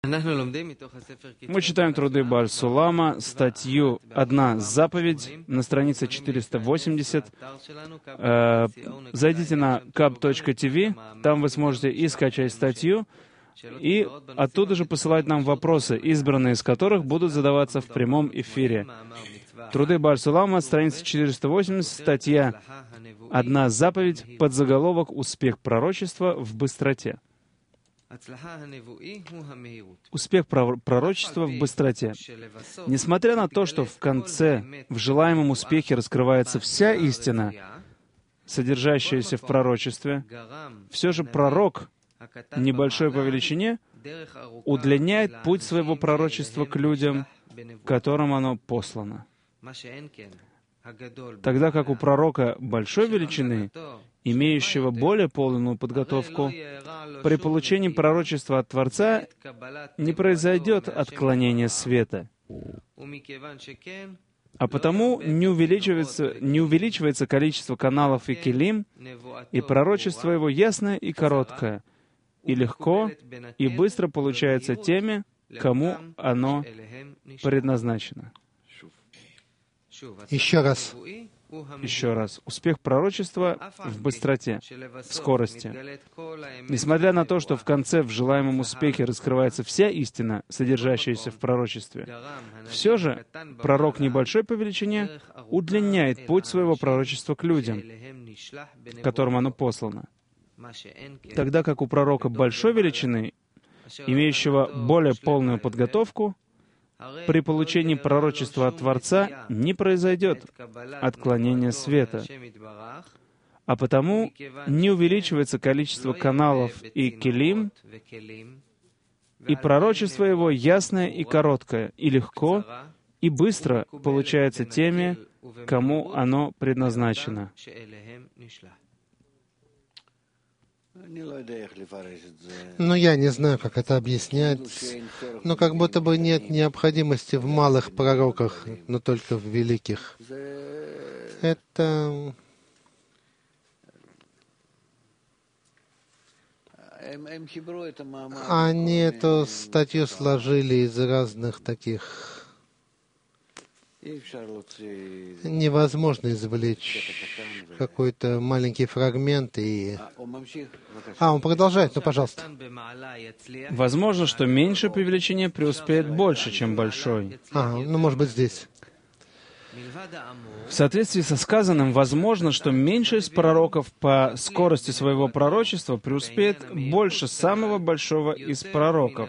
Мы читаем труды Бааль Сулама, статью «Одна заповедь» на странице 480. Зайдите на kab.tv, там вы сможете и скачать статью, и оттуда же посылать нам вопросы, избранные из которых будут задаваться в прямом эфире. Труды Бааль Сулама, страница 480, статья «Одна заповедь», подзаголовок «Успех пророчества в быстроте». Успех пророчества в быстроте. Несмотря на то, что в конце, в желаемом успехе раскрывается вся истина, содержащаяся в пророчестве, все же пророк, небольшой по величине, удлиняет путь своего пророчества к людям, которым оно послано. Тогда как у пророка большой величины, имеющего более полную подготовку, при получении пророчества от Творца не произойдет отклонение света. А потому не увеличивается количество каналов и келим, и пророчество его ясное и короткое, и легко, и быстро получается теми, кому оно предназначено. Еще раз. Успех пророчества в быстроте, в скорости. Несмотря на то, что в конце, в желаемом успехе, раскрывается вся истина, содержащаяся в пророчестве, все же пророк небольшой по величине удлиняет путь своего пророчества к людям, которым оно послано. Тогда как у пророка большой величины, имеющего более полную подготовку, при получении пророчества от Творца не произойдет отклонение света, а потому не увеличивается количество каналов и келим, и пророчество его ясное и короткое, и легко, и быстро получается теми, кому оно предназначено. Ну, я не знаю, как это объяснять, но как будто бы нет необходимости в малых пророках, но только в великих. Это... Они эту статью сложили из разных таких... Невозможно извлечь какой-то маленький фрагмент и... он продолжает, ну, пожалуйста. Возможно, что меньшее по величине преуспеет больше, чем большой. Ну, может быть, здесь. В соответствии со сказанным, возможно, что меньший из пророков по скорости своего пророчества преуспеет больше самого большого из пророков.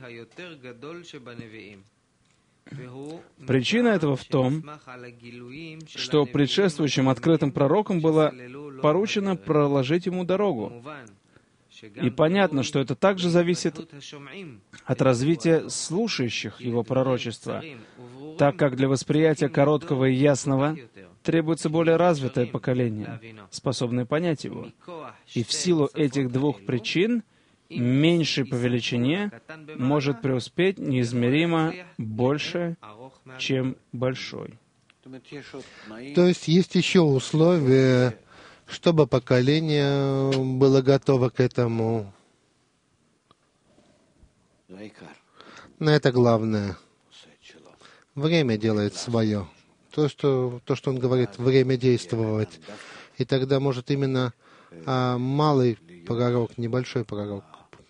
Причина этого в том, что предшествующим открытым пророкам было поручено проложить ему дорогу. И понятно, что это также зависит от развития слушающих его пророчества, так как для восприятия короткого и ясного требуется более развитое поколение, способное понять его. И в силу этих двух причин меньший по величине может преуспеть неизмеримо больше, чем большой. То есть есть еще условия, чтобы поколение было готово к этому. Но это главное. Время делает свое. То, что он говорит, время действовать. И тогда может именно малый пророк, небольшой пророк,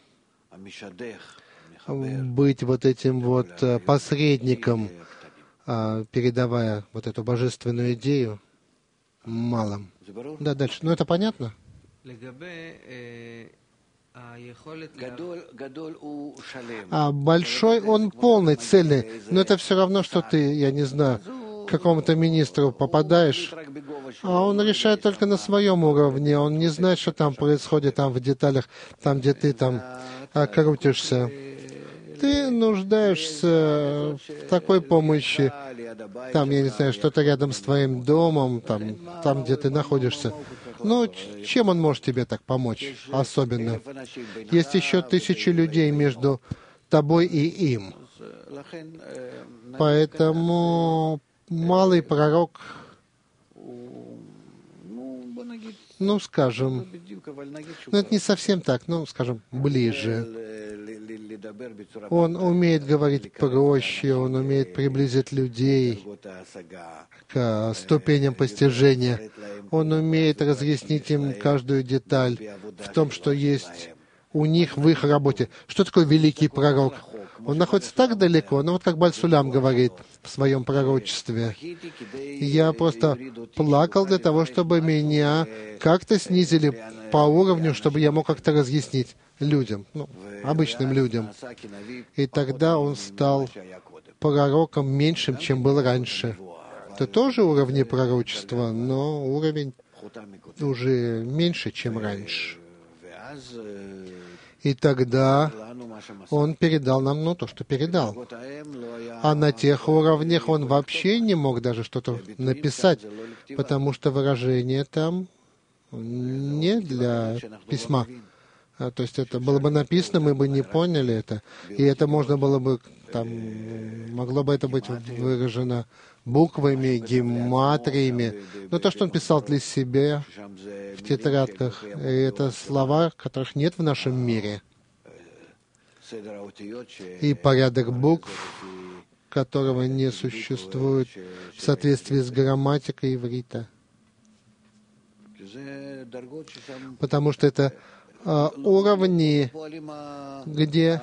быть вот этим вот посредником, передавая вот эту божественную идею малым. Да, дальше. Ну, это понятно? Большой, он полный, цельный. Но это все равно, что ты, я не знаю, к какому-то министру попадаешь, а он решает только на своем уровне. Он не знает, что там происходит там в деталях, там, где ты там крутишься. Ты нуждаешься в такой помощи. Там, я не знаю, что-то рядом с твоим домом, там, где ты находишься. Ну, чем он может тебе так помочь особенно? Есть еще 1000 людей между тобой и им. Поэтому малый пророк, ну, скажем, ну, это не совсем так, ну, скажем, ближе. Он умеет говорить проще, он умеет приблизить людей к ступеням постижения. Он умеет разъяснить им каждую деталь в том, что есть у них в их работе. Что такое великий пророк? Он находится так далеко, но вот как Баль-Сулям говорит в своем пророчестве. Я просто плакал для того, чтобы меня как-то снизили по уровню, чтобы я мог как-то разъяснить людям, обычным людям. И тогда он стал пророком меньшим, чем был раньше. Это тоже уровни пророчества, но уровень уже меньше, чем раньше. И тогда он передал нам, то, что передал. А на тех уровнях он вообще не мог даже что-то написать, потому что выражение там не для письма. То есть это было бы написано, мы бы не поняли это. И это можно было бы, могло бы это быть выражено буквами, гематриями. Но то, что он писал для себя в тетрадках, это слова, которых нет в нашем мире. И порядок букв, которого не существует в соответствии с грамматикой иврита. Потому что это уровни, где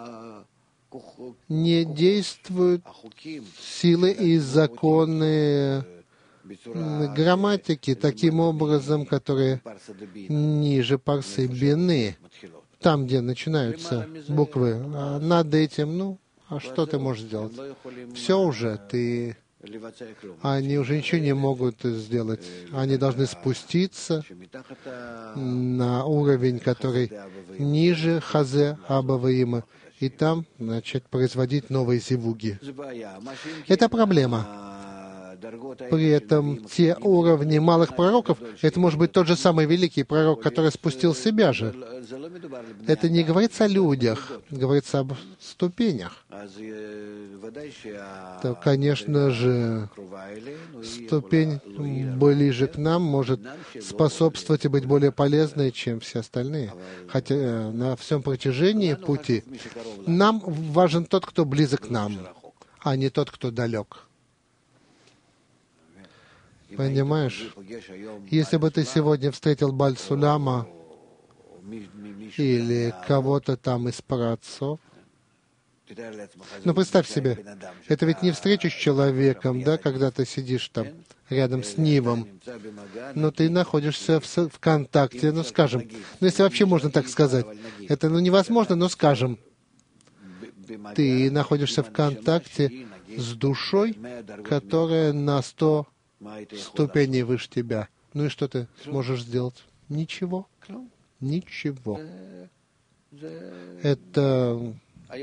не действуют силы и законы грамматики таким образом, которые ниже парсы бины, там, где начинаются буквы. А над этим, а что ты можешь сделать? Все уже, они уже ничего не могут сделать. Они должны спуститься на уровень, который ниже Хазе Абаваима, и там начать производить новые зивуги. Это проблема. При этом те уровни малых пророков, это может быть тот же самый великий пророк, который спустил себя же. Это не говорится о людях, говорится об ступенях. То, конечно же, ступень ближе к нам может способствовать и быть более полезной, чем все остальные. Хотя на всем протяжении пути нам важен тот, кто близок к нам, а не тот, кто далек. Понимаешь? Если бы ты сегодня встретил Баль-Суляма или кого-то там из праотцов, представь себе, это ведь не встреча с человеком, когда ты сидишь там рядом с Нивом, но ты находишься в контакте, скажем, если вообще можно так сказать, это невозможно, но скажем, ты находишься в контакте с душой, которая на 100 ступеней выше тебя. И что ты сможешь сделать? Ничего. Ничего. Это...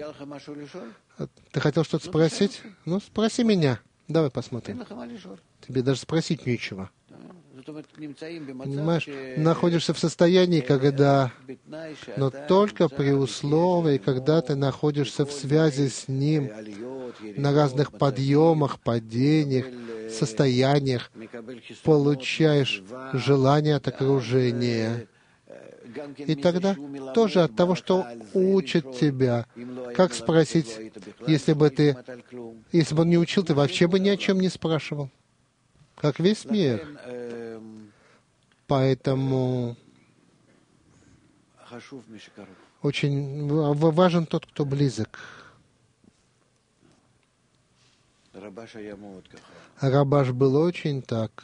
Ты хотел что-то спросить? Спроси меня. Давай посмотрим. Тебе даже спросить нечего. Понимаешь, находишься в состоянии, когда, но только при условии, когда ты находишься в связи с Ним на разных подъемах, падениях, состояниях, получаешь желание от окружения. И тогда тоже от того, что учит тебя. Как спросить, если бы он не учил, ты вообще бы ни о чем не спрашивал. Как весь мир. Поэтому очень важен тот, кто близок. Рабаш был очень так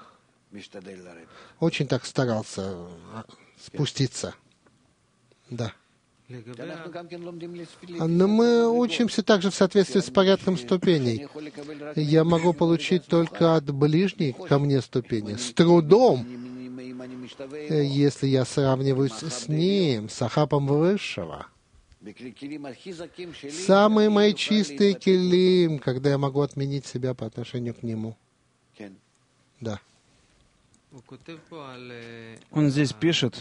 старался спуститься. Да. Но мы учимся также в соответствии с порядком ступеней. Я могу получить только от ближней ко мне ступени. С трудом, если я сравниваюсь с ним, с Ахапом Высшего. Самые мои чистые келим, когда я могу отменить себя по отношению к нему. Да. Он здесь пишет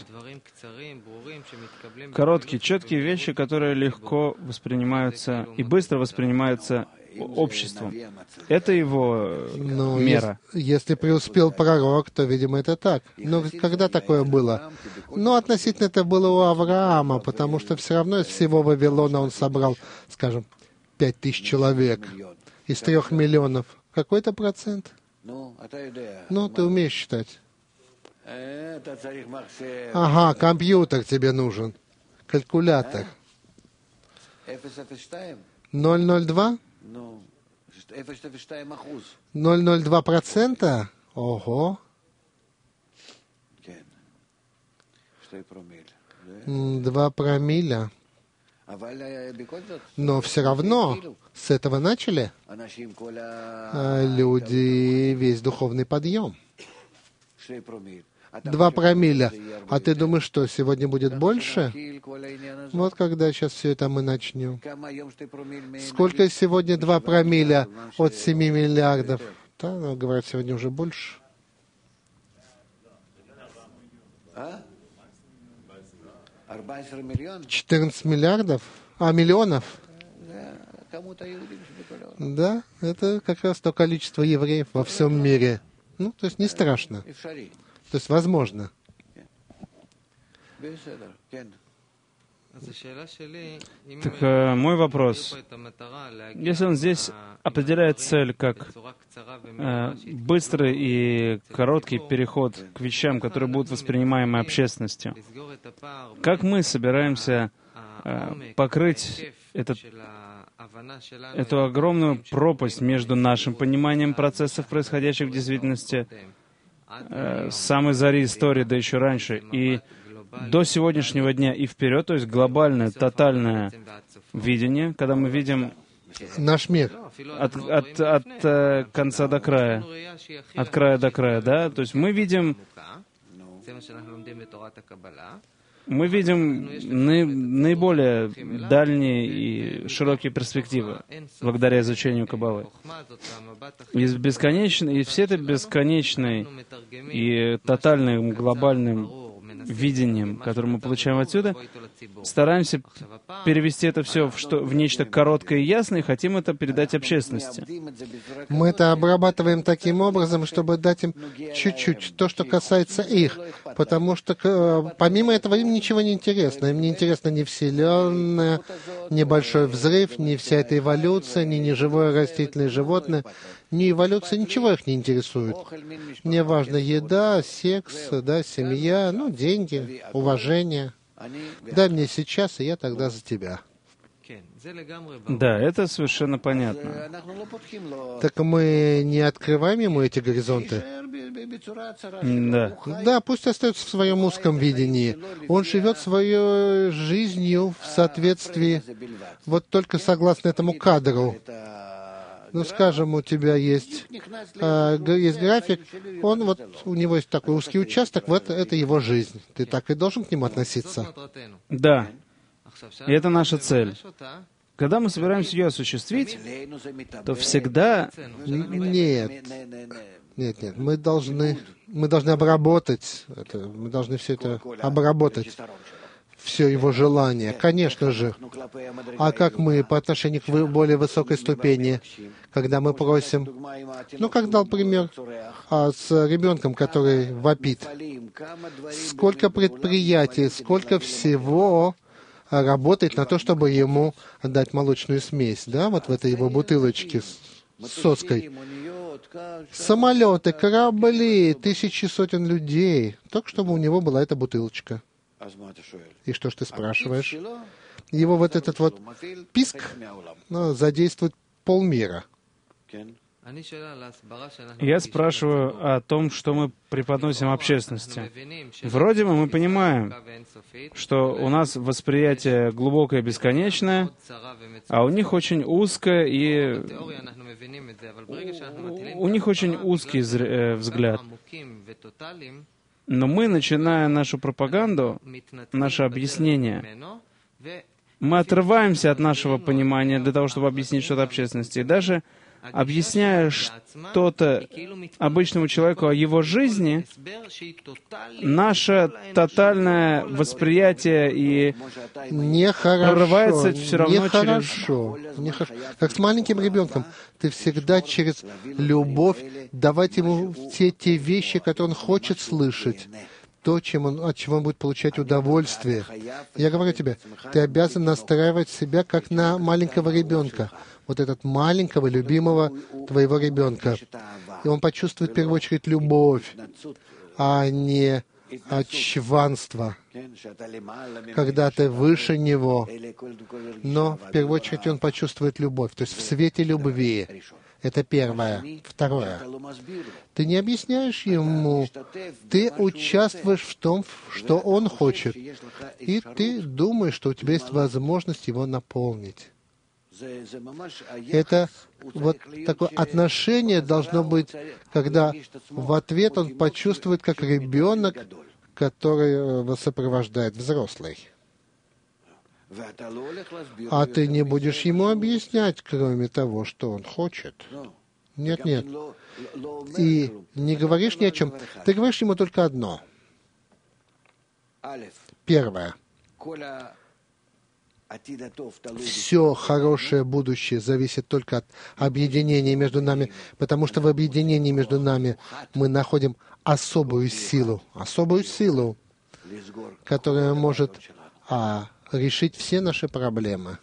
короткие, четкие вещи, которые легко воспринимаются и быстро воспринимаются обществом. Это его мера. Если преуспел пророк, то, видимо, это так. Но когда такое было? Ну, относительно это было у Авраама, потому что все равно из всего Вавилона он собрал, скажем, 5000 человек из 3 миллионов. Какой-то процент? Ну, ты умеешь считать. Ага, компьютер тебе нужен. Калькулятор. 0,02? 0,02%? Ого. 2 промилле. Но все равно с этого начали люди весь духовный подъем. 2 промилле. А ты думаешь, что сегодня будет больше? Вот когда сейчас все это мы начнем. Сколько сегодня 2 промилле от 7 миллиардов? Да, ну, говорят, сегодня уже больше. 14 миллиардов? Миллионов? Да, это как раз то количество евреев во всем мире. Ну, то есть не страшно. То есть возможно. Так мой вопрос. Если он здесь определяет цель как быстрый и короткий переход к вещам, которые будут воспринимаемы общественностью, как мы собираемся покрыть эту огромную пропасть между нашим пониманием процессов, происходящих в действительности, с самой зари истории, да еще раньше, и до сегодняшнего дня и вперед, то есть глобальное, тотальное видение, когда мы видим наш мир от конца до края, от края до края, да, то есть мы видим наиболее дальние и широкие перспективы благодаря изучению Каббалы. И все это бесконечной и тотальным глобальным видением, которое мы получаем отсюда, стараемся перевести это все в нечто короткое и ясное, и хотим это передать общественности. Мы это обрабатываем таким образом, чтобы дать им чуть-чуть, то, что касается их, потому что помимо этого им ничего не интересно. Им не интересно ни Вселенная, ни большой взрыв, ни вся эта эволюция, ни неживое растительное животное, ни эволюция, ничего их не интересует. Мне важна еда, секс, да, семья, ну, деньги, уважение. Дай мне сейчас, и я тогда за тебя. Да, это совершенно понятно. Так мы не открываем ему эти горизонты? Да. Да, пусть остается в своем узком видении. Он живет своей жизнью в соответствии, вот только согласно этому кадру. Ну, скажем, у тебя есть график, у него есть такой узкий участок, вот это его жизнь. Ты так и должен к нему относиться. Да. И это наша цель. Когда мы собираемся ее осуществить, то всегда... Нет, мы должны обработать это, мы должны все это обработать. Все его желания, конечно же. А как мы по отношению к более высокой ступени, когда мы просим, ну, как дал пример с ребенком, который вопит, сколько предприятий, сколько всего работает на то, чтобы ему дать молочную смесь, да, вот в этой его бутылочке с соской. Самолеты, корабли, тысячи, сотен людей, только чтобы у него была эта бутылочка. И что ж ты спрашиваешь? Его вот этот вот писк задействует полмира. Я спрашиваю о том, что мы преподносим общественности. Вроде бы мы понимаем, что у нас восприятие глубокое и бесконечное, а у них очень узкое и... У них очень узкий взгляд. Но мы, начиная нашу пропаганду, наше объяснение, мы отрываемся от нашего понимания для того, чтобы объяснить что-то общественности. И даже объясняя что-то обычному человеку о его жизни, наше тотальное восприятие и прорывается все равно через... Как с маленьким ребенком. Ты всегда через любовь давать ему те вещи, которые он хочет слышать, то, от чего он будет получать удовольствие. Я говорю тебе, ты обязан настраивать себя как на маленького ребенка. Вот этот маленького, любимого твоего ребенка. И он почувствует в первую очередь любовь, а не чванство, когда ты выше него. Но в первую очередь он почувствует любовь, то есть в свете любви. Это первое. Второе. Ты не объясняешь ему, ты участвуешь в том, что он хочет, и ты думаешь, что у тебя есть возможность его наполнить. Это вот такое отношение должно быть, когда в ответ он почувствует, как ребенок, который сопровождает взрослый. А ты не будешь ему объяснять, кроме того, что он хочет. Нет. И не говоришь ни о чем. Ты говоришь ему только одно. Первое. Все хорошее будущее зависит только от объединения между нами, потому что в объединении между нами мы находим особую силу, которая может решить все наши проблемы.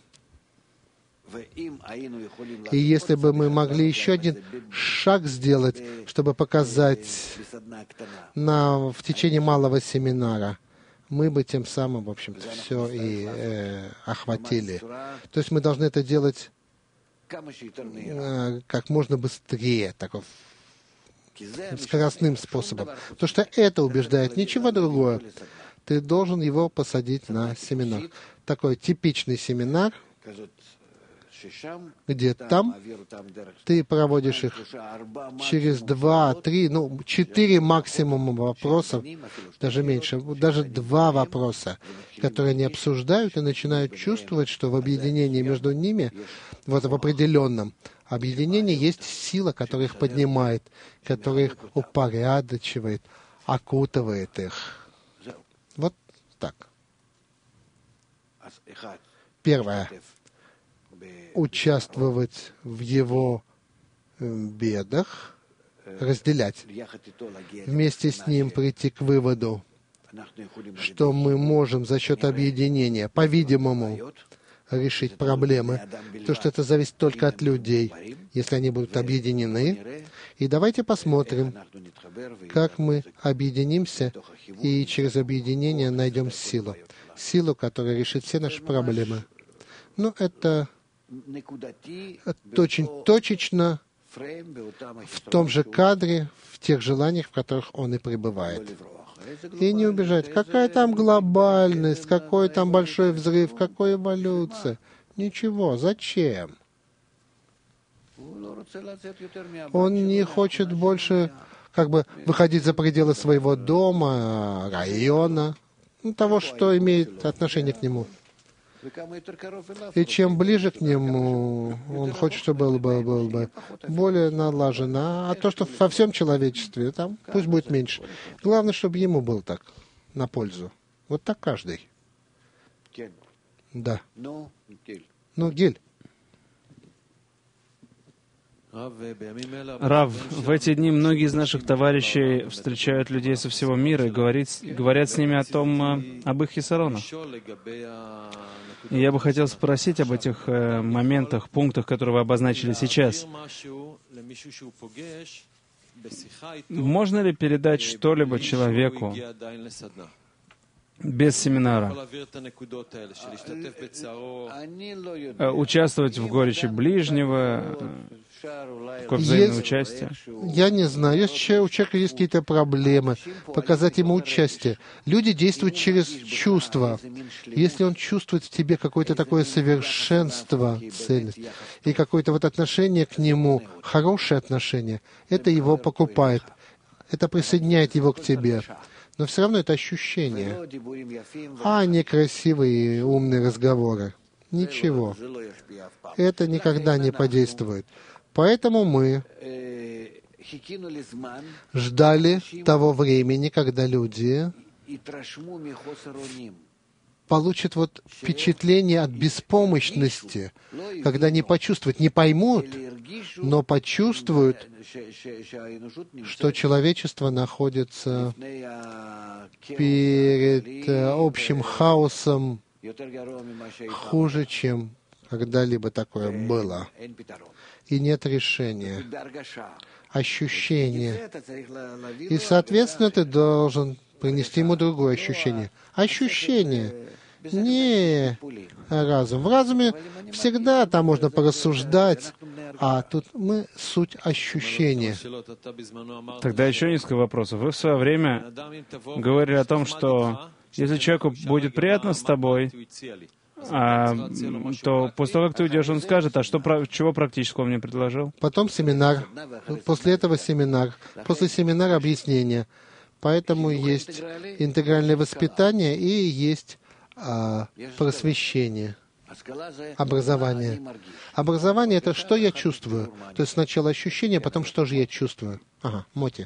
И если бы мы могли еще один шаг сделать, чтобы показать в течение малого семинара, мы бы тем самым, в общем-то, все и охватили. То есть мы должны это делать как можно быстрее, такой скоростным способом. Потому что это убеждает, ничего другое. Ты должен его посадить на семинар. Такой типичный семинар, где там ты проводишь их через 2, 3, 4 максимум вопросов, даже меньше, даже 2 вопроса, которые они обсуждают и начинают чувствовать, что в объединении между ними, вот в определенном объединении есть сила, которая их поднимает, которая их упорядочивает, окутывает их. Вот так. Первое. Участвовать в его бедах, разделять. Вместе с ним прийти к выводу, что мы можем за счет объединения, по-видимому, решить проблемы, потому что это зависит только от людей, если они будут объединены. И давайте посмотрим, как мы объединимся и через объединение найдем силу, которая решит все наши проблемы. Это очень точечно в том же кадре, в тех желаниях, в которых он и пребывает. И не убежать, какая там глобальность, какой там большой взрыв, какая эволюция. Ничего, зачем? Он не хочет больше выходить за пределы своего дома, района, того, что имеет отношение к нему. И чем ближе к нему, он хочет, чтобы было бы более налажено. А то, что во всем человечестве, там пусть будет меньше. Главное, чтобы ему было так, на пользу. Вот так каждый. Да. Гиль. Рав, в эти дни многие из наших товарищей встречают людей со всего мира и говорят с ними об их хисаронах. И я бы хотел спросить об этих моментах, пунктах, которые вы обозначили сейчас. Можно ли передать что-либо человеку без семинара? Участвовать в горечи ближнего, такое взаимное участие? Я не знаю. Если у человека есть какие-то проблемы, показать ему участие. Люди действуют через чувства. Если он чувствует в тебе какое-то такое совершенство, цельность, и какое-то отношение к нему, хорошее отношение, это его покупает. Это присоединяет его к тебе. Но все равно это ощущение, а не красивые и умные разговоры. Ничего. Это никогда не подействует. Поэтому мы ждали того времени, когда люди получат вот впечатление от беспомощности, когда они почувствуют, не поймут, но почувствуют, что человечество находится перед общим хаосом хуже, чем когда-либо такое было. И нет решения, ощущения. И, соответственно, ты должен принести ему другое ощущение. Ощущение, не разум. В разуме всегда там можно порассуждать, а тут мы суть ощущения. Тогда еще несколько вопросов. Вы в свое время говорили о том, что если человеку будет приятно с тобой, то после того, как ты уйдешь, он скажет, а чего практического он мне предложил? Потом семинар, после этого семинар, после семинара объяснение. Поэтому есть интегральное воспитание и есть просвещение, образование. Образование — это что я чувствую. То есть сначала ощущение, потом что же я чувствую. Ага, Моти.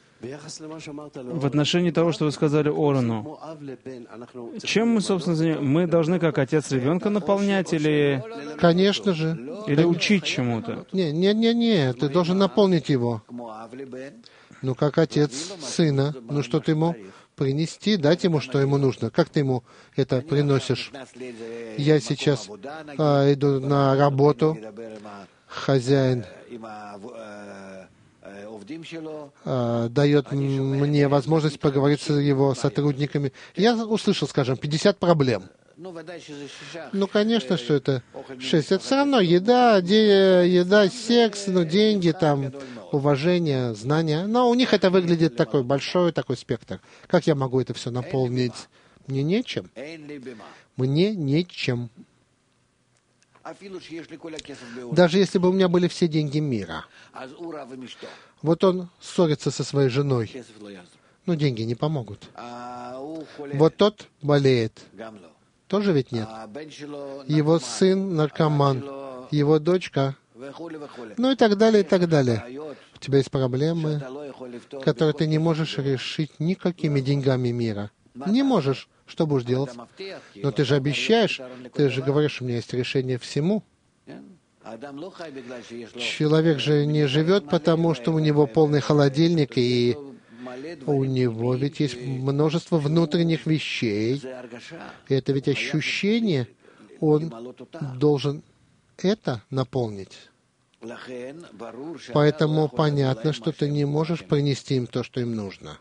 В отношении того, что вы сказали Орону, чем мы, собственно, занимаемся? Мы должны, как отец ребенка, наполнять или... Конечно же. Или учить чему-то? Не, ты должен наполнить его. Ну, как отец сына. Ну, что ты ему принести, дать ему, что ему нужно. Как ты ему это приносишь? Я сейчас иду на работу, хозяин дает мне возможность поговорить с его сотрудниками. Я услышал, скажем, 50 проблем. Ну, конечно, что это 6. Это все равно еда, секс, деньги, там, уважение, знания. Но у них это выглядит такой большой такой спектр. Как я могу это все наполнить? Мне нечем. Мне нечем. Даже если бы у меня были все деньги мира. Вот он ссорится со своей женой. Но деньги не помогут. Вот тот болеет. Тоже ведь нет. Его сын наркоман, его дочка, ну и так далее, и так далее. У тебя есть проблемы, которые ты не можешь решить никакими деньгами мира. Не можешь. Что будешь делать? Но ты же обещаешь, ты же говоришь, у меня есть решение всему. Человек же не живет потому, что у него полный холодильник, и у него ведь есть множество внутренних вещей. И это ведь ощущение, он должен это наполнить. Поэтому понятно, что ты не можешь принести им то, что им нужно.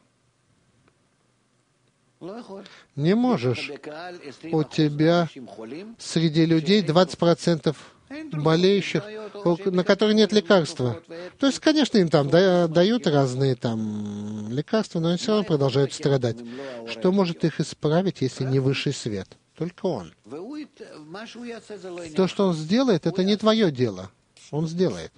Не можешь. У тебя среди людей 20% болеющих, на которые нет лекарства. То есть, конечно, им там дают разные там лекарства, но они все равно продолжают страдать. Что может их исправить, если не высший свет? Только он. То, что он сделает, это не твое дело. Он сделает.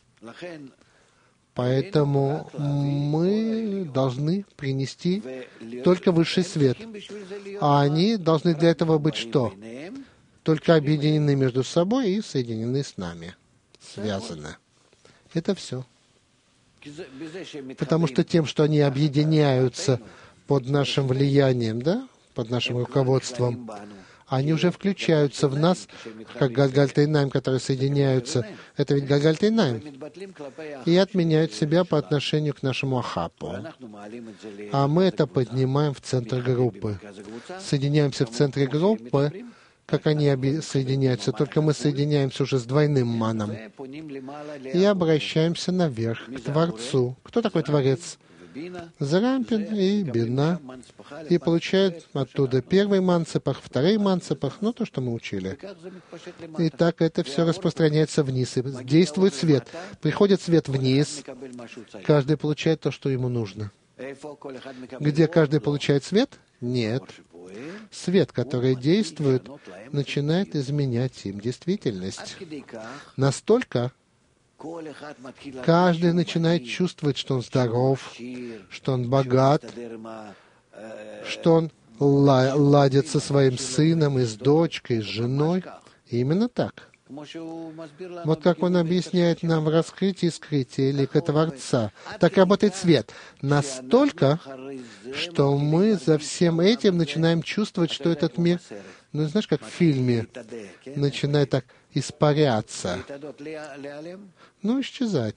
Поэтому мы должны принести только высший свет. А они должны для этого быть что? Только объединены между собой и соединены с нами. Связаны. Это все. Потому что тем, что они объединяются под нашим влиянием, да, под нашим руководством, они уже включаются в нас, как Галгальта-Найм, которые соединяются. Это ведь Галгальта-Найм. И отменяют себя по отношению к нашему Ахапу. А мы это поднимаем в центр группы. Соединяемся в центре группы, как они соединяются, только мы соединяемся уже с двойным маном. И обращаемся наверх, к Творцу. Кто такой Творец? Зарампин и Бина. И получают оттуда первый манцепах, второй манцепах, ну, то, что мы учили. И так это все распространяется вниз. И действует свет. Приходит свет вниз. Каждый получает то, что ему нужно. Где каждый получает свет? Нет. Свет, который действует, начинает изменять им действительность. Настолько, каждый начинает чувствовать, что он здоров, что он богат, что он ладит со своим сыном, и с дочкой, и с женой. И именно так. Вот как он объясняет нам в раскрытии и скрытии лика Творца. Так работает свет. Настолько, что мы за всем этим начинаем чувствовать, что этот мир, ну, знаешь, как в фильме, начинает так испаряться, ну, исчезать,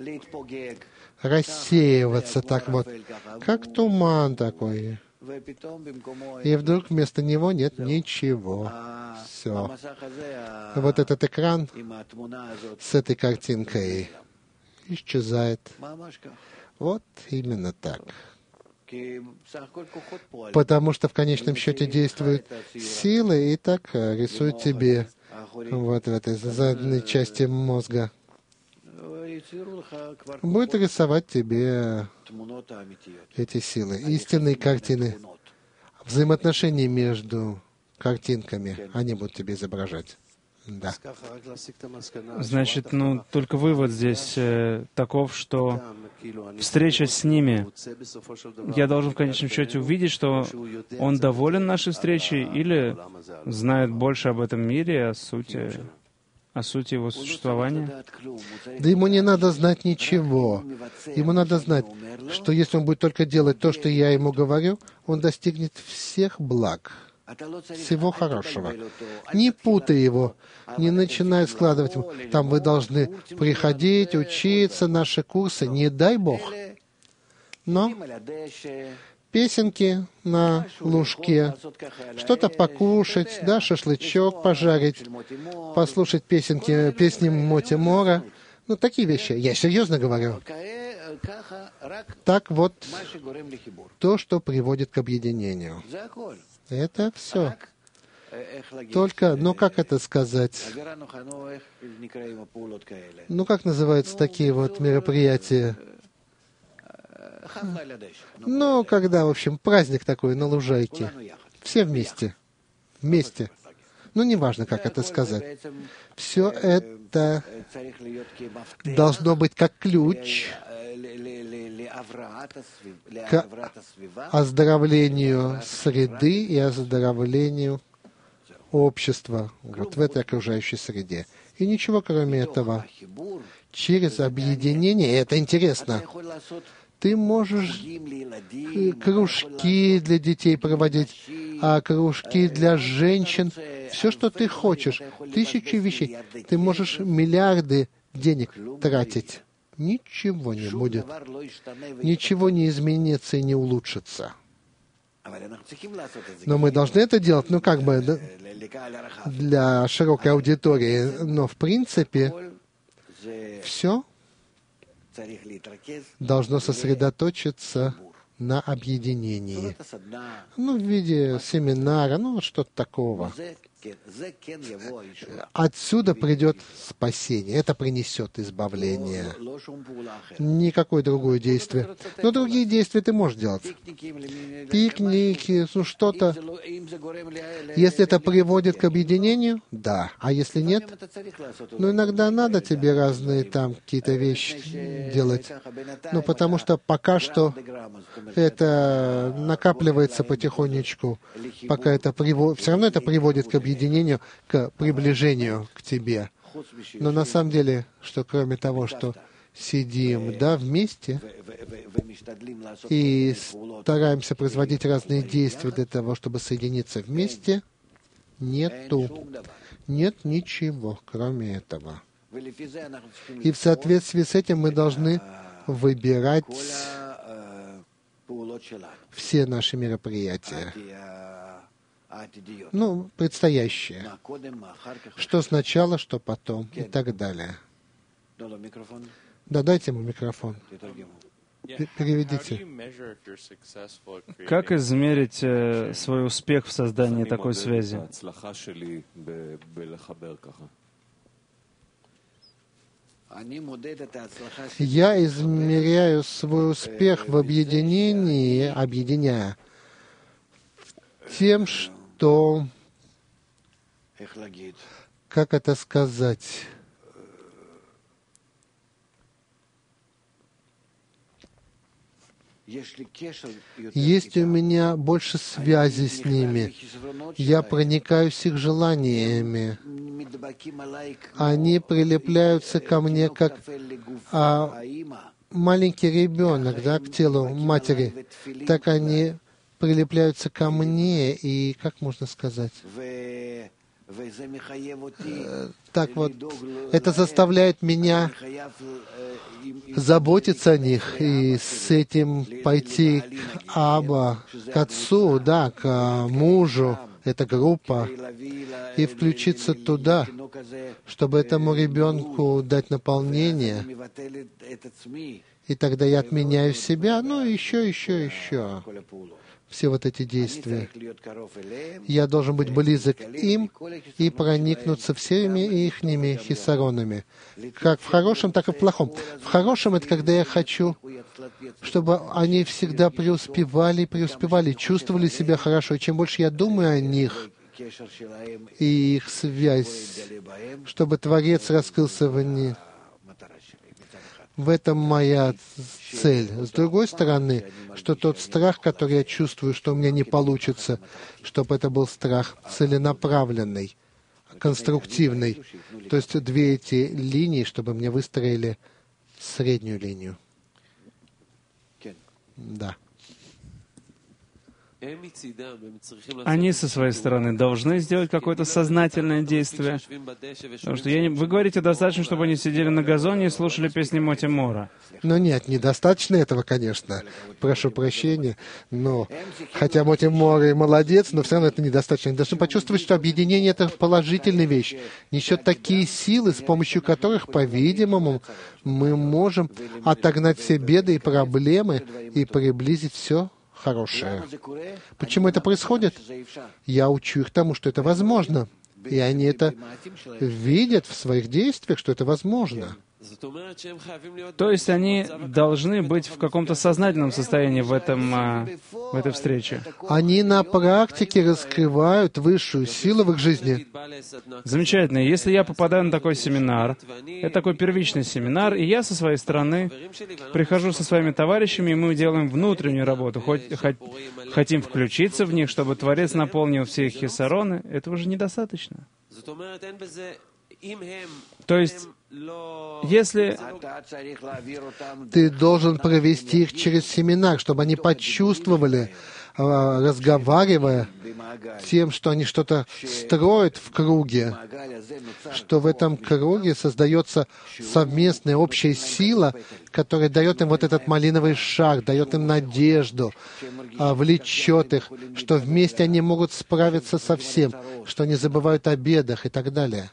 рассеиваться так вот, как туман такой. И вдруг вместо него нет ничего. Все. Вот этот экран с этой картинкой исчезает. Вот именно так. Потому что в конечном счете действуют силы и так рисуют тебе вот в этой задней части мозга. Будет рисовать тебе эти силы, истинные картины, взаимоотношения между картинками, они будут тебе изображать. Да. Значит, только вывод здесь таков, что встреча с ними, я должен в конечном счете увидеть, что он доволен нашей встречей или знает больше об этом мире, о сути его существования. Да ему не надо знать ничего. Ему надо знать, что если он будет только делать то, что я ему говорю, он достигнет всех благ, всего хорошего. Не путай его, не начинай складывать ему. Там вы должны приходить, учиться, наши курсы, не дай Бог. Но песенки на лужке, что-то покушать, да, шашлычок пожарить, послушать песни Моти Мора. Ну, такие вещи. Я серьезно говорю. Так вот, то, что приводит к объединению. Это все. Только, как это сказать? Как называются такие вот мероприятия? Когда, в общем, праздник такой на лужайке. Все вместе. Вместе. Неважно, как это сказать. Все это должно быть как ключ к оздоровлению среды и оздоровлению общества вот в этой окружающей среде. И ничего кроме этого. Через объединение, и это интересно, ты можешь кружки для детей проводить, кружки для женщин, все, что ты хочешь, тысячи вещей. Ты можешь миллиарды денег тратить. Ничего не будет. Ничего не изменится и не улучшится. Но мы должны это делать, для широкой аудитории. Но, в принципе, все должно сосредоточиться на объединении. В виде семинара, что-то такого. Отсюда придет спасение. Это принесет избавление. Никакое другое действие. Но другие действия ты можешь делать. Пикники, что-то. Если это приводит к объединению, да. А если нет, иногда надо тебе разные там какие-то вещи делать. Потому что пока что это накапливается потихонечку, пока это все равно это приводит к объединению, к приближению к тебе. Но на самом деле, что кроме того, что сидим, вместе и стараемся производить разные действия для того, чтобы соединиться вместе, нет ничего, кроме этого. И в соответствии с этим мы должны выбирать все наши мероприятия. Предстоящие. Что сначала, что потом, и так далее. Да, дайте ему микрофон. Переведите. Как измерить свой успех в создании такой связи? Я измеряю свой успех в объединении, объединяя тем, что, как это сказать, Есть у меня больше связи с ними. Я проникаюсь их желаниями. Они прилепляются ко мне, как маленький ребенок, да, к телу матери. Так они прилепляются ко мне, и, как можно сказать, так вот, это заставляет меня заботиться о них и с этим пойти к Аба, к отцу, да, к мужу, эта группа, и включиться туда, чтобы этому ребенку дать наполнение. И тогда я отменяю себя, ну, еще. Все вот эти действия. Я должен быть близок к им и проникнуться всеми ихними хисаронами. Как в хорошем, так и в плохом. В хорошем — это когда я хочу, чтобы они всегда преуспевали, чувствовали себя хорошо. И чем больше я думаю о них и их связь, чтобы Творец раскрылся в них. В этом моя цель. С другой стороны, что тот страх, который я чувствую, что у меня не получится, чтобы это был страх целенаправленный, конструктивный. То есть две эти линии, чтобы мне выстроили среднюю линию. Да. Они со своей стороны должны сделать какое-то сознательное действие. Потому что вы говорите, достаточно, чтобы они сидели на газоне и слушали песни Моти Мора. Но нет, недостаточно этого, конечно. Прошу прощения. Но, хотя Моти Мора и молодец, но все равно это недостаточно. Они должны почувствовать, что объединение — это положительная вещь. Несет такие силы, с помощью которых, по-видимому, мы можем отогнать все беды и проблемы и приблизить все хорошее. Почему это происходит? Я учу их тому, что это возможно. И они это видят в своих действиях, что это возможно. То есть они должны быть в каком-то сознательном состоянии в этой встрече. Они на практике раскрывают высшую силу в их жизни. Замечательно. Если я попадаю на такой семинар, это такой первичный семинар, и я со своей стороны прихожу со своими товарищами, и мы делаем внутреннюю работу, хотим включиться в них, чтобы Творец наполнил все их хисароны, этого же недостаточно. То есть, если ты должен провести их через семинар, чтобы они почувствовали, разговаривая тем, что они что-то строят в круге, что в этом круге создается совместная общая сила, которая дает им вот этот малиновый шар, дает им надежду, влечет их, что вместе они могут справиться со всем, что не забывают о бедах и так далее.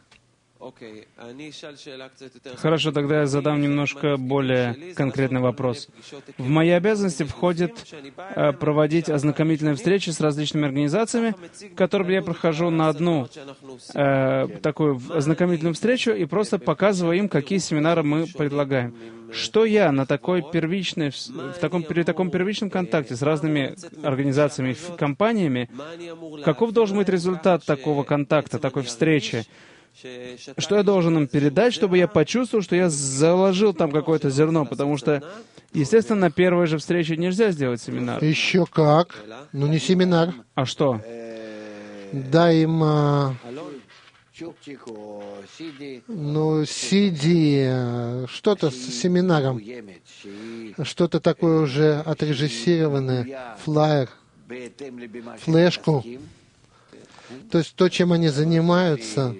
Хорошо, тогда я задам немножко более конкретный вопрос. В мои обязанности входит проводить ознакомительные встречи с различными организациями, в которых я прохожу на одну такую ознакомительную встречу и просто показываю им, какие семинары мы предлагаем. Что я на такой при таком первичном контакте с разными организациями, компаниями, каков должен быть результат такого контакта, такой встречи? Что я должен им передать, чтобы я почувствовал, что я заложил там какое-то зерно, потому что, естественно, на первой же встрече нельзя сделать семинар. Еще как. Ну, не семинар. А что? Дай им, CD, что-то с семинаром, что-то такое уже отрежиссированное, флаер, флешку. То есть то, чем они занимаются,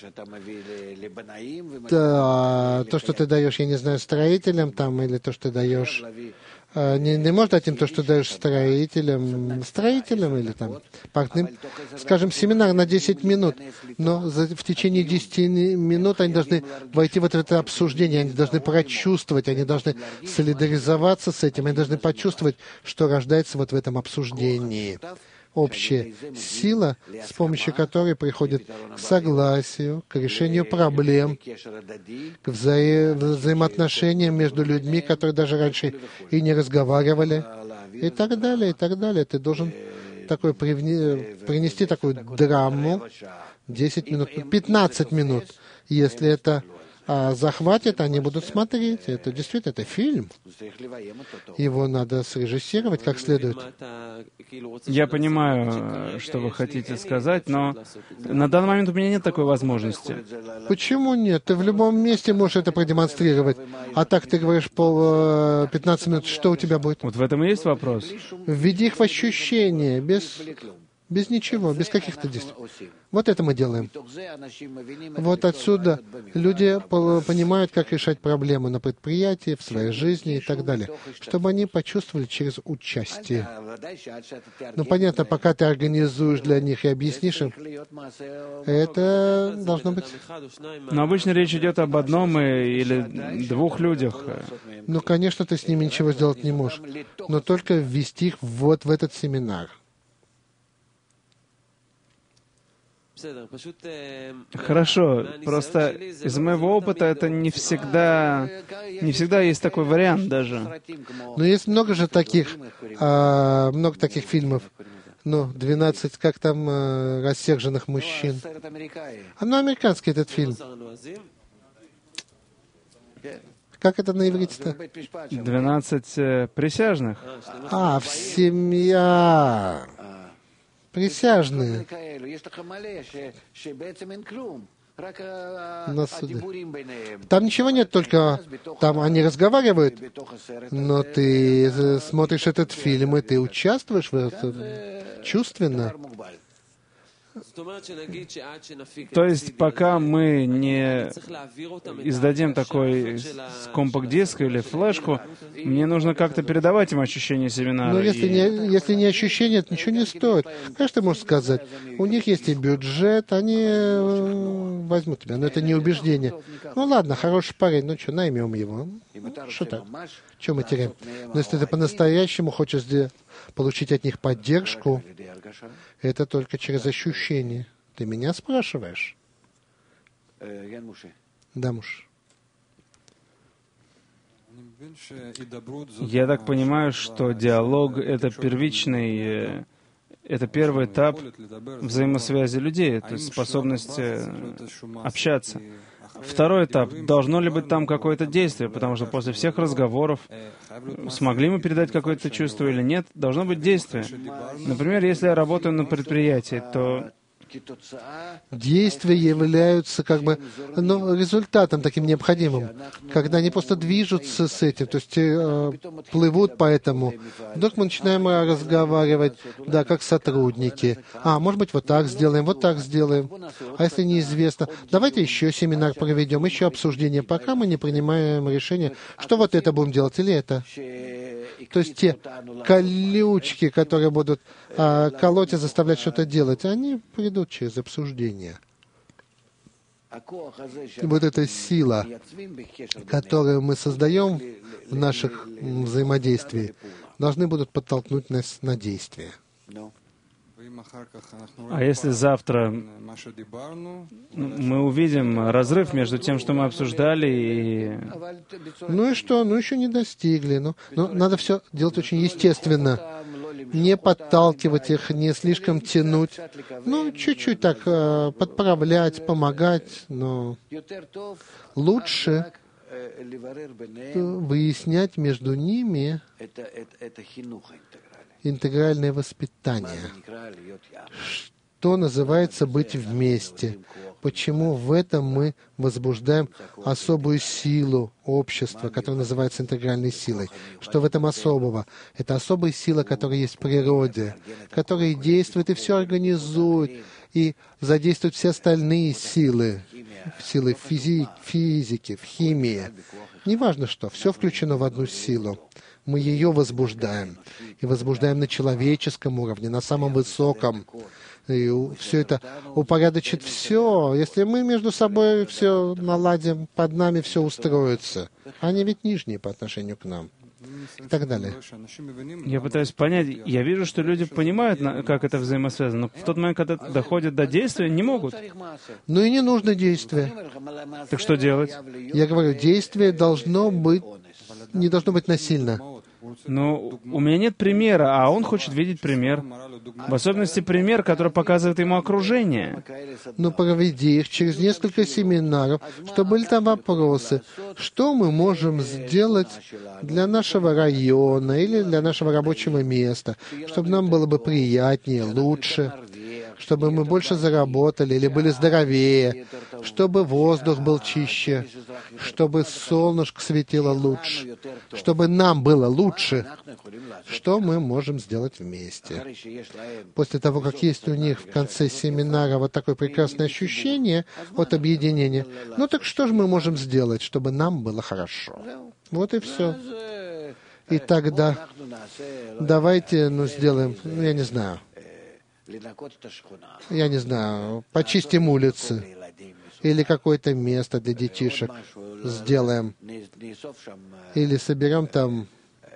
то, что ты даешь, я не знаю, строителям там, или то, что ты даешь... Не можешь дать им то, что даешь строителям или там партнерам. Скажем, семинар на 10 минут, но в течение 10 минут они должны войти в это обсуждение, они должны прочувствовать, они должны солидаризоваться с этим, они должны почувствовать, что рождается вот в этом обсуждении. Общая сила, с помощью которой приходит к согласию, к решению проблем, к взаимоотношениям между людьми, которые даже раньше и не разговаривали, и так далее, и так далее. Ты должен принести такую драму 10 минут, 15 минут, если это захватит, они будут смотреть. Это действительно, это фильм. Его надо срежиссировать как следует. Я понимаю, что вы хотите сказать, но на данный момент у меня нет такой возможности. Почему нет? Ты в любом месте можешь это продемонстрировать. А так ты говоришь 15 минут, что у тебя будет? Вот в этом и есть вопрос. Введи их в ощущение, без ничего, без каких-то действий. Вот это мы делаем. Вот отсюда люди понимают, как решать проблемы на предприятии, в своей жизни и так далее, чтобы они почувствовали через участие. Ну, понятно, пока ты организуешь для них и объяснишь им, это должно быть... Но обычно речь идет об одном или двух людях. Ну, конечно, ты с ними ничего сделать не можешь, но только ввести их вот в этот семинар. Хорошо, просто из моего опыта это не всегда есть такой вариант даже. Но есть много таких фильмов. Ну, 12, как там, рассерженных мужчин. Ну, американский этот фильм. Как это на иврите-то? 12 присяжных. Семья. Присяжные на суде. Там ничего нет, только там они разговаривают, но ты смотришь этот фильм, и ты участвуешь в этом чувственно. То есть, пока мы не издадим такой компакт-диск или флешку, мне нужно как-то передавать им ощущение семинара. Но если не ощущение, это ничего не стоит. Конечно, ты можешь сказать, у них есть и бюджет, они возьмут тебя, но это не убеждение. Ну ладно, хороший парень, ну что, наймем его. Что так? Что мы теряем? Но если ты по-настоящему хочешь получить от них поддержку, это только через ощущение. Ты меня спрашиваешь? Да, муж. Я так понимаю, что диалог — это первичный, это первый этап взаимосвязи людей, то есть способность общаться. Второй этап. Должно ли быть там какое-то действие? Потому что после всех разговоров, смогли мы передать какое-то чувство или нет, должно быть действие. Например, если я работаю на предприятии, то действия являются результатом таким необходимым, когда они просто движутся с этим, то есть плывут по этому. Вдруг мы начинаем разговаривать, да, как сотрудники. Может быть, вот так сделаем. А если неизвестно, давайте еще семинар проведем, еще обсуждение, пока мы не принимаем решение, что вот это будем делать или это. То есть те колючки, которые будут колоть и заставлять что-то делать, они придут через обсуждение. Вот эта сила, которую мы создаем в наших взаимодействиях, должны будут подтолкнуть нас на действие. А если завтра мы увидим разрыв между тем, что мы обсуждали, и... Ну и что? Ну еще не достигли. Но надо все делать очень естественно. Не подталкивать их, не слишком тянуть. Чуть-чуть так подправлять, помогать. Но лучше выяснять между ними интегральное воспитание. Что называется быть вместе? Почему в этом мы возбуждаем особую силу общества, которая называется интегральной силой? Что в этом особого? Это особая сила, которая есть в природе, которая действует и все организует, и задействует все остальные силы физики, в химии. Неважно что, все включено в одну силу. Мы ее возбуждаем. И возбуждаем на человеческом уровне, на самом высоком. И все это упорядочит все. Если мы между собой все наладим, под нами все устроится. Они ведь нижние по отношению к нам. И так далее. Я пытаюсь понять. Я вижу, что люди понимают, как это взаимосвязано, но в тот момент, когда доходят до действия, не могут. Ну и не нужно действия. Так что делать? Я говорю, действие не должно быть насильно. Но у меня нет примера, а он хочет видеть пример. В особенности пример, который показывает ему окружение. Ну, проведи их через несколько семинаров, чтобы были там вопросы, что мы можем сделать для нашего района или для нашего рабочего места, чтобы нам было бы приятнее, лучше, чтобы мы больше заработали или были здоровее, чтобы воздух был чище, чтобы солнышко светило лучше, чтобы нам было лучше. Что мы можем сделать вместе? После того, как есть у них в конце семинара вот такое прекрасное ощущение от объединения, ну так что же мы можем сделать, чтобы нам было хорошо? Вот и все. И тогда давайте, сделаем, я не знаю, почистим улицы или какое-то место для детишек сделаем, или соберем там,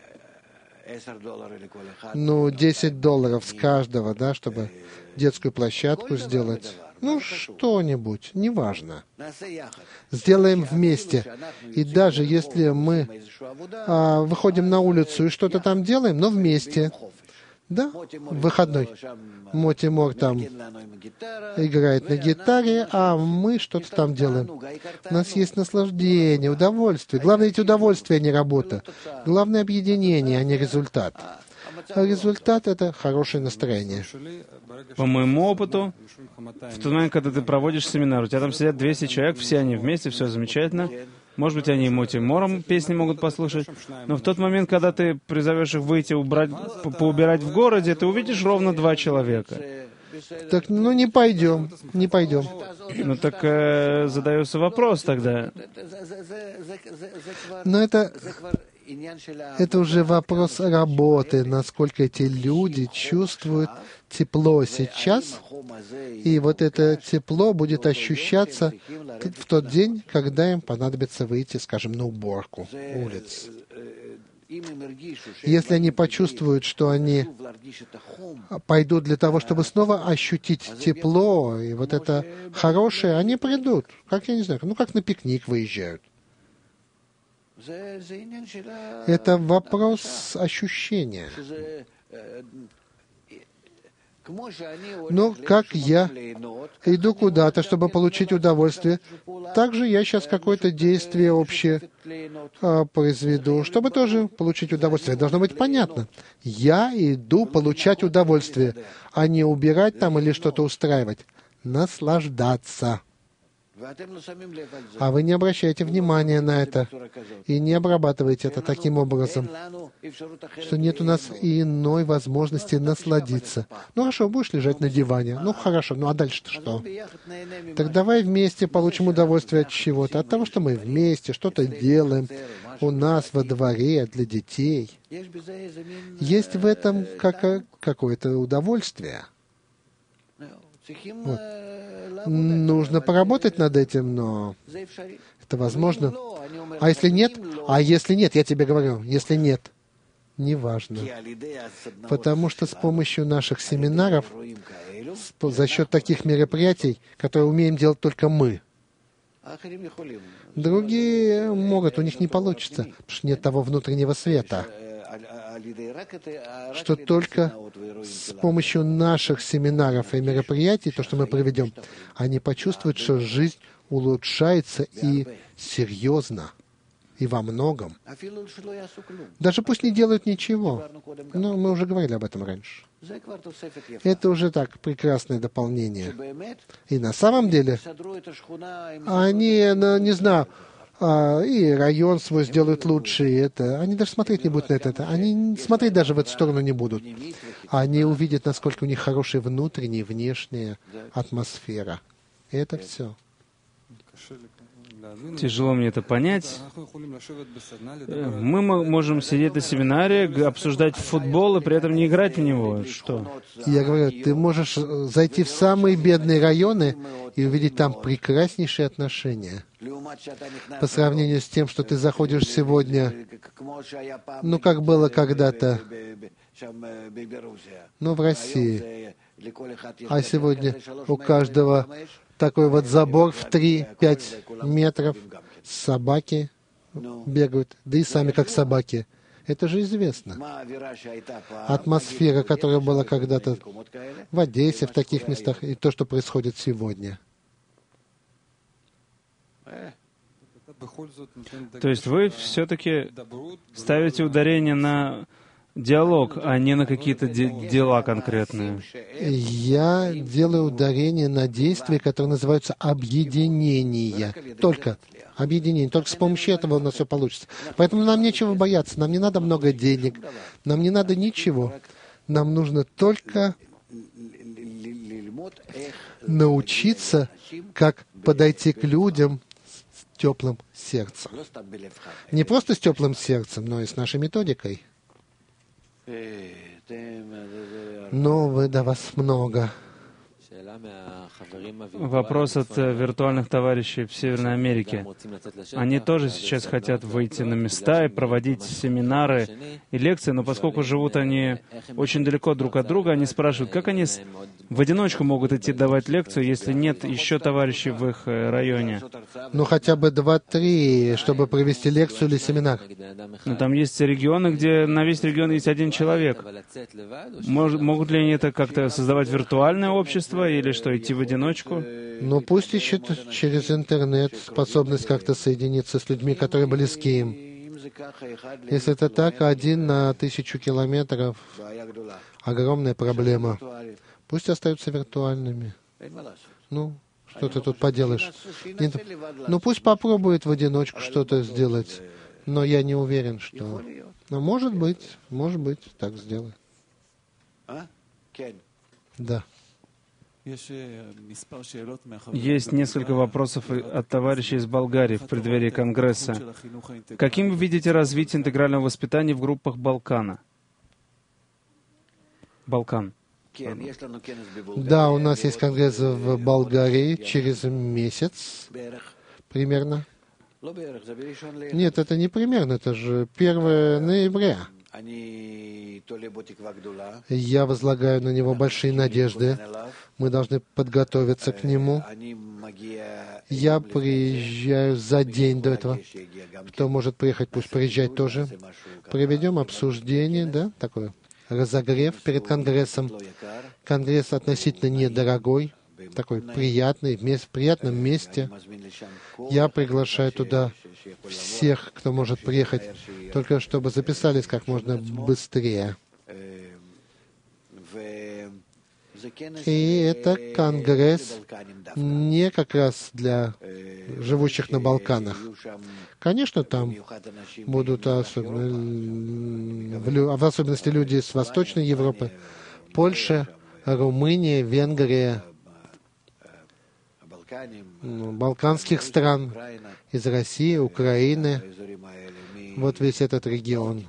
$10 с каждого, да, чтобы детскую площадку сделать. Что-нибудь, неважно. Сделаем вместе. И даже если мы выходим на улицу и что-то там делаем, но вместе. Да, выходной. Моти Мор там играет на гитаре, а мы что-то там делаем. У нас есть наслаждение, удовольствие. Главное ведь удовольствие, а не работа. Главное объединение, а не результат. А результат — это хорошее настроение. По моему опыту, в тот момент, когда ты проводишь семинар, у тебя там сидят 200 человек, все они вместе, все замечательно. Может быть, они Моти Мором песни могут послушать, но в тот момент, когда ты призовешь их выйти, поубирать в городе, ты увидишь ровно 2 человека. Так, не пойдем, не пойдем. Ну так задается вопрос тогда. Но это уже вопрос работы, насколько эти люди чувствуют тепло сейчас, и вот это тепло будет ощущаться в тот день, когда им понадобится выйти, скажем, на уборку улиц. Если они почувствуют, что они пойдут для того, чтобы снова ощутить тепло, и вот это хорошее, они придут, как, я не знаю, как на пикник выезжают. Это вопрос ощущения. Но как я иду куда-то, чтобы получить удовольствие, так же я сейчас какое-то действие общее произведу, чтобы тоже получить удовольствие. Должно быть понятно. Я иду получать удовольствие, а не убирать там или что-то устраивать. Наслаждаться. А вы не обращаете внимания на это и не обрабатываете это таким образом, что нет у нас и иной возможности насладиться. Хорошо, будешь лежать на диване. Хорошо, а дальше-то что? Так давай вместе получим удовольствие от чего-то, от того, что мы вместе что-то делаем у нас во дворе для детей. Есть в этом какое-то удовольствие. Вот. Нужно поработать над этим, но это возможно. А если нет? Я тебе говорю, если нет, неважно. Потому что с помощью наших семинаров, за счет таких мероприятий, которые умеем делать только мы, другие могут, у них не получится, потому что нет того внутреннего света. Что только с помощью наших семинаров и мероприятий, то, что мы проведем, они почувствуют, что жизнь улучшается и серьезно, и во многом. Даже пусть не делают ничего. Но мы уже говорили об этом раньше. Это уже так, прекрасное дополнение. И на самом деле, они, не знаю, и район свой сделают лучше, и это. Они даже смотреть не будут на это. Они смотреть даже в эту сторону не будут. Они увидят, насколько у них хорошая внутренняя и внешняя атмосфера. И это все. Тяжело мне это понять. Мы можем сидеть на семинаре, обсуждать футбол и при этом не играть в него. Что? Я говорю, ты можешь зайти в самые бедные районы и увидеть там прекраснейшие отношения. По сравнению с тем, что ты заходишь сегодня, как было когда-то, в России. А сегодня у каждого такой вот забор в 3-5 метров. Собаки бегают, да и сами как собаки. Это же известно. Атмосфера, которая была когда-то в Одессе, в таких местах, и то, что происходит сегодня. То есть вы все-таки ставите ударение на диалог, а не на какие-то дела конкретные. Я делаю ударение на действия, которые называются объединения. Только объединение. Только с помощью этого у нас все получится. Поэтому нам нечего бояться. Нам не надо много денег. Нам не надо ничего. Нам нужно только научиться, как подойти к людям с теплым сердцем. Не просто с теплым сердцем, но и с нашей методикой. Нового до вас много. Вопрос от виртуальных товарищей в Северной Америке. Они тоже сейчас хотят выйти на места и проводить семинары и лекции, но поскольку живут они очень далеко друг от друга, они спрашивают, как они в одиночку могут идти давать лекцию, если нет еще товарищей в их районе. Ну, хотя бы 2-3, чтобы провести лекцию или семинар. Но там есть регионы, где на весь регион есть один человек. Могут ли они это как-то создавать виртуальное общество или что, идти в одиночку? Ну, пусть ищут через интернет способность как-то соединиться с людьми, которые близки им. Если это так, 1 на 1000 километров — огромная проблема. Пусть остаются виртуальными. Ну, что ты тут поделаешь? Нет, ну, пусть попробует в одиночку что-то сделать. Но я не уверен, что... Но может быть, так сделает. Да. Есть несколько вопросов от товарищей из Болгарии в преддверии Конгресса. Каким вы видите развитие интегрального воспитания в группах Балкан? Да, у нас есть конгресс в Болгарии через месяц примерно. Нет, это не примерно, это же 1 ноября. Я возлагаю на него большие надежды. Мы должны подготовиться к нему. Я приезжаю за день до этого. Кто может приехать, пусть приезжает тоже. Проведем обсуждение, да, такое, разогрев перед Конгрессом. Конгресс относительно недорогой, такой приятный, в приятном месте. Я приглашаю туда всех, кто может приехать, только чтобы записались как можно быстрее. И это конгресс не как раз для живущих на Балканах. Конечно, там будут в особенности люди с Восточной Европы, Польша, Румыния, Венгрия, балканских стран, из России, Украины, вот весь этот регион,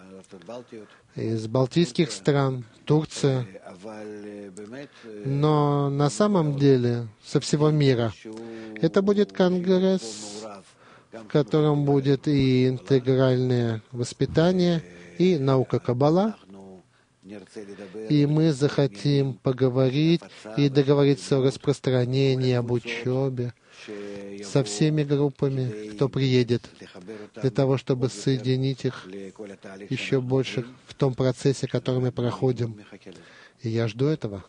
из балтийских стран, Турция. Но на самом деле со всего мира это будет конгресс, в котором будет и интегральное воспитание, и наука Каббала. И мы захотим поговорить и договориться о распространении, об учебе со всеми группами, кто приедет, для того, чтобы соединить их еще больше в том процессе, который мы проходим. И я жду этого.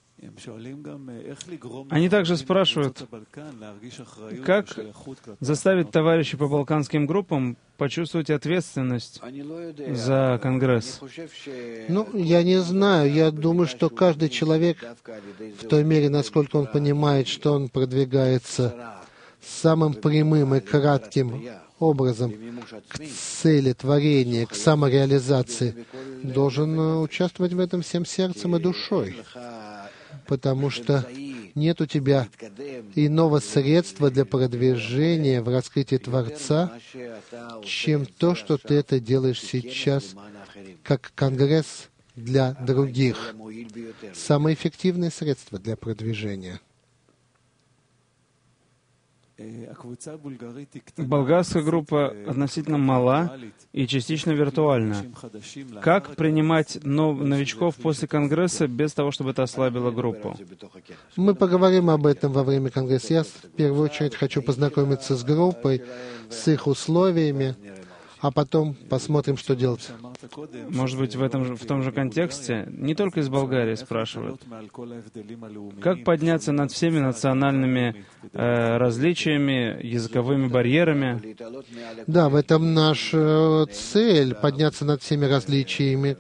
Они также спрашивают, как заставить товарищей по балканским группам почувствовать ответственность за Конгресс? Ну, я не знаю. Я думаю, что каждый человек, в той мере, насколько он понимает, что он продвигается самым прямым и кратким образом к цели творения, к самореализации, должен участвовать в этом всем сердцем и душой. Потому что нет у тебя иного средства для продвижения в раскрытии Творца, чем то, что ты это делаешь сейчас, как конгресс для других. Самое эффективное средство для продвижения. Болгарская группа относительно мала и частично виртуальна. Как принимать новичков после Конгресса без того, чтобы это ослабило группу? Мы поговорим об этом во время Конгресса. Я в первую очередь хочу познакомиться с группой, с их условиями, а потом посмотрим, что делать. Может быть, в том же контексте, не только из Болгарии спрашивают, как подняться над всеми национальными различиями, языковыми барьерами? Да, в этом наша цель — подняться над всеми различиями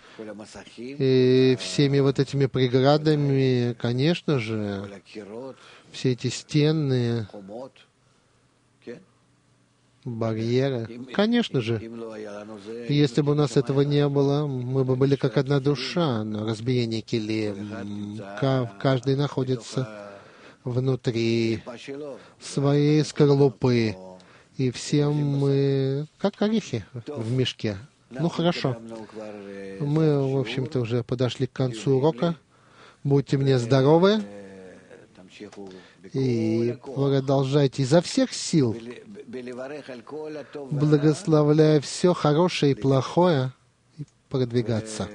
и всеми вот этими преградами, конечно же, все эти стены, барьеры. Конечно же, если бы у нас этого не было, мы бы были как одна душа, но разбиение килим, каждый находится внутри своей скорлупы, и все мы как орехи в мешке. Ну, хорошо. Мы, в общем-то, уже подошли к концу урока. Будьте мне здоровы и продолжайте изо всех сил, благословляя все хорошее и плохое, продвигаться.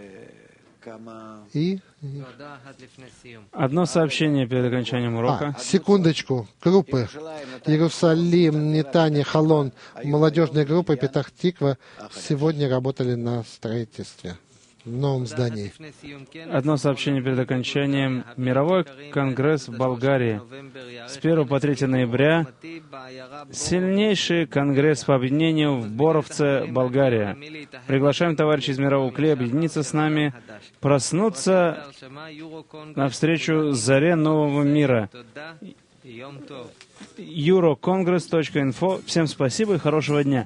И одно сообщение перед окончанием урока. Секундочку. Группы Иерусалим, Нетания, Холон, молодежная группа Петах-Тиква сегодня работали на строительстве в новом здании. Одно сообщение перед окончанием. Мировой конгресс в Болгарии с 1 по 3 ноября. Сильнейший конгресс по объединению в Боровце, Болгария. Приглашаем товарищей из мирового клея объединиться с нами, проснуться навстречу заре нового мира. eurocongress.info. Всем спасибо и хорошего дня.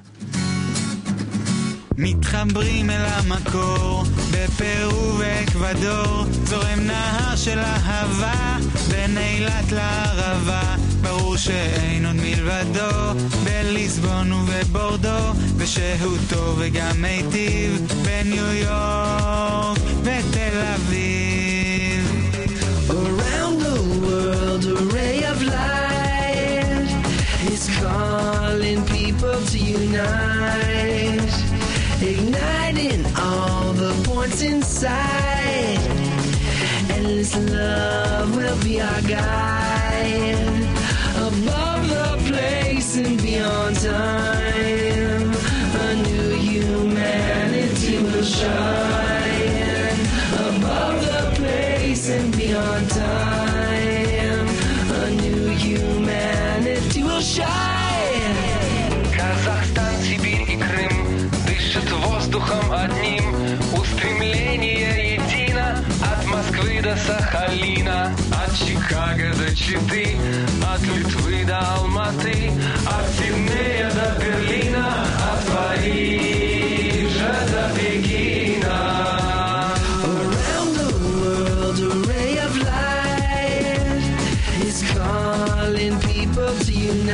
מתחברים אל המקור, בפרו ואקוודור, זורם נהר של אהבה, בין אילת לערבה, ברור שאין עוד מלבדו, בליסבון ובבורדו, ושהותו וגם מיטיב, בניו יורק ותל אביב. Around the world a ray of light is calling people to unite, igniting all the points inside. Endless love will be our guide, above the place and beyond time. A new humanity will shine, above the place and beyond time. A new humanity will shine. Казахстан, Сибирь и Крым дышат воздухом одним, устремление едино от Москвы до Сахалина, от Чикаго до Читы, от Литвы до Алматы, от Сиднея до Берлина, от Парижа до Пекина. Around the world a ray of light is calling people to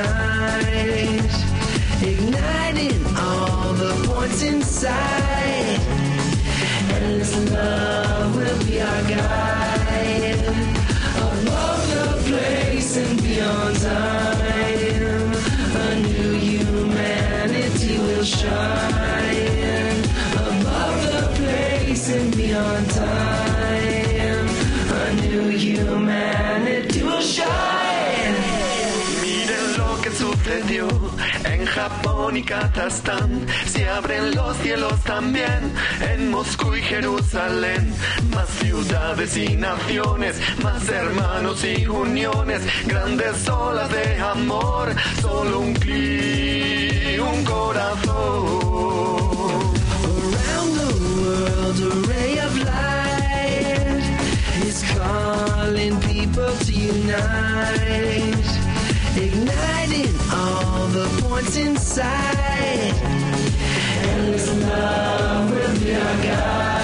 unite, igniting all the points inside. Endless love will be our guide, above the place and beyond time. A new humanity will shine, above the place and beyond time. A new humanity will shine. Miren lo que sucedió en Japón y Kazajstán, se abren los cielos también en Moscú y Jerusalén. Más ciudades y naciones, más hermanos y uniones, grandes olas de amor, solo un clic, un corazón. Around the world a ray of light is calling people to unite, igniting all the points inside. Endless love will be our guide.